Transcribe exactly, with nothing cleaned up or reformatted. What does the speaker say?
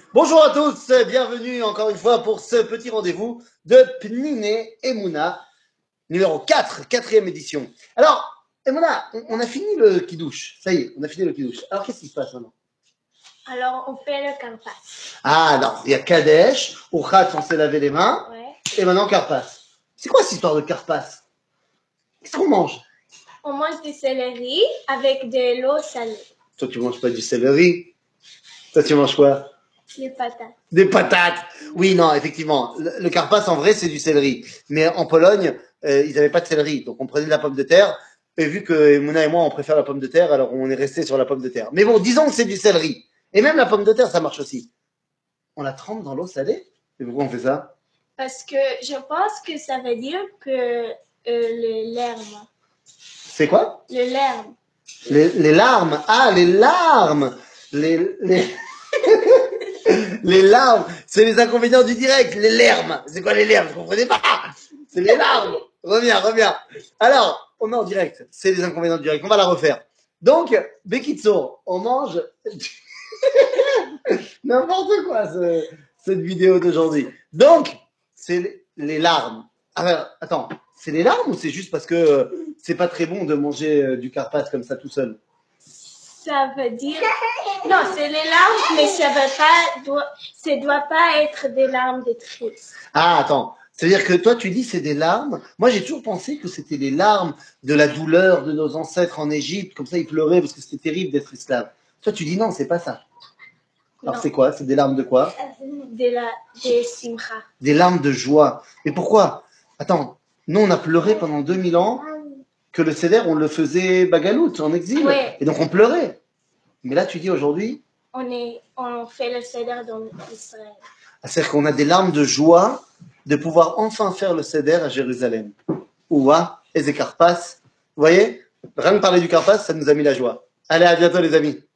Bonjour à tous, bienvenue encore une fois pour ce petit rendez-vous de Pniné Emouna, numéro quatre, quatrième édition. Alors, Emouna, on, on a fini le kidouche, ça y est, on a fini le kidouche. Alors, qu'est-ce qui se passe maintenant? Alors, on fait le karpas. Ah, non, il y a Kadesh, au Khatch, on s'est lavé les mains, Ouais. et maintenant Karpas. C'est quoi cette histoire de Karpas? Qu'est-ce qu'on mange? On mange du céleri avec de l'eau salée. Toi, tu manges pas du céleri. Toi, tu manges quoi? Des patates. Des patates. Oui, non, effectivement. Le, le Karpas, en vrai, c'est du céleri. Mais en Pologne, euh, ils n'avaient pas de céleri. Donc, on prenait de la pomme de terre. Et vu que Mouna et moi, on préfère la pomme de terre, alors on est resté sur la pomme de terre. Mais bon, disons que c'est du céleri. Et même la pomme de terre, ça marche aussi. On la trempe dans l'eau salée. Et pourquoi on fait ça? Parce que je pense que ça veut dire que euh, le larme. C'est quoi? Le larme. Les, les larmes. Ah, les larmes. Les, les... les larmes. C'est les inconvénients du direct. Les larmes. C'est quoi les larmes? Vous comprenez pas? C'est les larmes. Reviens, reviens. Alors, on est en direct. C'est les inconvénients du direct. On va la refaire. Donc, Bekitso, on mange n'importe quoi, ce, cette vidéo d'aujourd'hui. Donc, c'est les larmes. Alors, attends, c'est les larmes ou c'est juste parce que euh, c'est pas très bon de manger euh, du Karpas comme ça tout seul? Ça veut dire... Non, c'est les larmes, mais ça veut pas... Doit... Ça doit pas être des larmes de triste. Ah, attends. C'est-à-dire que toi, tu dis c'est des larmes. Moi, j'ai toujours pensé que c'était les larmes de la douleur de nos ancêtres en Égypte. Comme ça, ils pleuraient parce que c'était terrible d'être esclave. Toi, tu dis non, c'est pas ça. Alors, Non. c'est quoi? C'est des larmes de quoi? De la... de simcha. Des larmes de joie. Mais pourquoi? Attends, nous, on a pleuré pendant deux mille ans que le Seder, on le faisait bagalout, en exil. Ouais. Et donc, on pleurait. Mais là, tu dis aujourd'hui, On, est... on fait le seder dans Israël. c'est-à-dire qu'on a des larmes de joie de pouvoir enfin faire le Seder à Jérusalem. Ouah, et des Karpas. Vous voyez? Rien de parler du Karpas, ça nous a mis la joie. Allez, à bientôt les amis.